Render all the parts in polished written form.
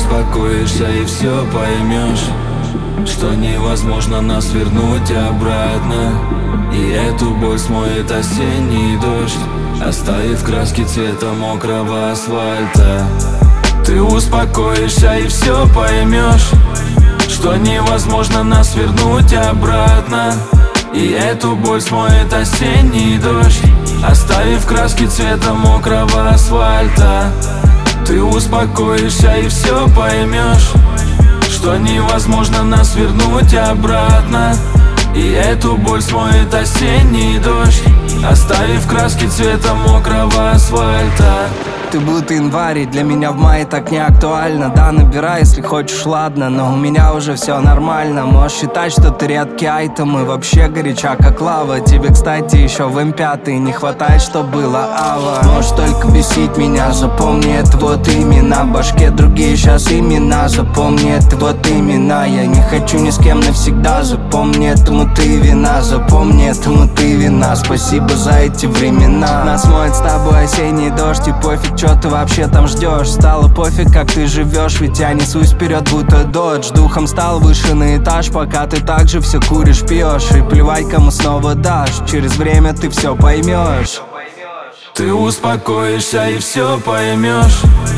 успокоишься и все поймешь, что невозможно нас вернуть обратно. И эту боль смоет осенний дождь, оставив краски цвета мокрого асфальта. Ты успокоишься и все поймешь, что невозможно нас вернуть обратно. И эту боль смоет осенний дождь, оставив краски цвета мокрого асфальта. Ты успокоишься и все поймешь, что невозможно нас вернуть обратно. И эту боль смоет осенний дождь, оставив краски цвета мокрого асфальта. Ты будто январь, и для меня в мае так не актуально. Да, набирай, если хочешь, ладно, но у меня уже все нормально. Можешь считать, что ты редкий айтем и вообще горяча, как лава. Тебе, кстати, еще в М5 не хватает, что было ава. Можешь только бесить меня, запомни, это вот имена. В башке другие сейчас имена, запомни, это вот имена. Я не хочу ни с кем навсегда, запомни, этому ты вина. Запомни, этому ты вина, спасибо за эти времена. Нас моет с тобой осенний дождь, и пофиг, чё ты вообще там ждешь. Стало пофиг, как ты живешь, ведь я несусь вперед, будто додж. Духом стал выше на этаж, пока ты так же все куришь, пьешь. И плевать, кому снова дашь, через время ты все поймешь. Ты успокоишься и все поймешь,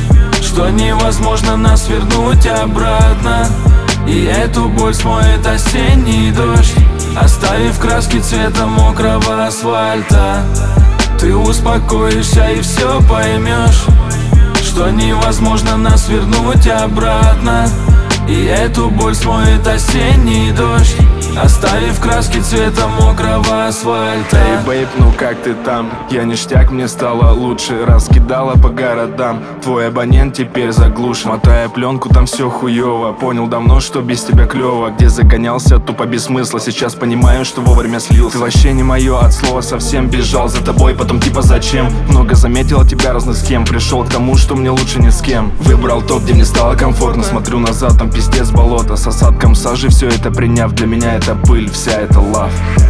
что невозможно нас вернуть обратно. И эту боль смоет осенний дождь, оставив краски цвета мокрого асфальта. Ты успокоишься и все поймешь, что невозможно нас вернуть обратно. И эту боль смоет осенний дождь, оставив краски цвета мокрого асфальта. Эй, бейб, ну как ты там? Я ништяк, мне стало лучше. Раскидала по городам, твой абонент теперь заглушен. Мотая пленку, там все хуево. Понял давно, что без тебя клево. Где загонялся, тупо без смысла. Сейчас понимаю, что вовремя слился. Ты вообще не мое, от слова совсем. Бежал за тобой, потом типа зачем? Много заметил от тебя разных схем. Пришел к тому, что мне лучше ни с кем. Выбрал топ, где мне стало комфортно. Смотрю назад, там пиздец болото. С осадком сажи, все это приняв. Для меня это пыль, вся эта лав.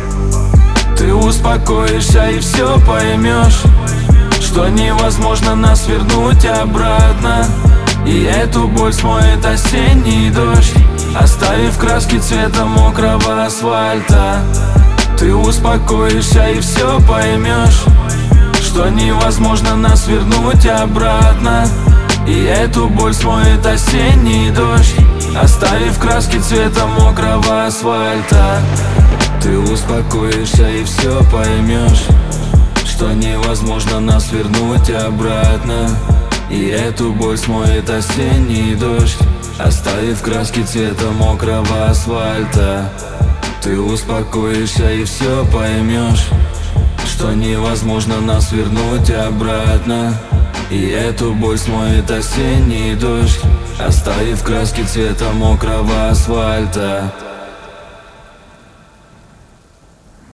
Ты успокоишься и все поймешь, что невозможно нас вернуть обратно. И эту боль смоет осенний дождь, оставив краски цвета мокрого асфальта. Ты успокоишься и все поймешь, что невозможно нас вернуть обратно. И эту боль смоет осенний дождь, оставив краски цвета мокрого асфальта. Ты успокоишься и все поймешь, что невозможно нас вернуть обратно. И эту боль смоет осенний дождь, оставив краски цвета мокрого асфальта. Ты успокоишься и все поймешь, что невозможно нас вернуть обратно. И эту боль смоет осенний дождь, оставив краски цвета мокрого асфальта.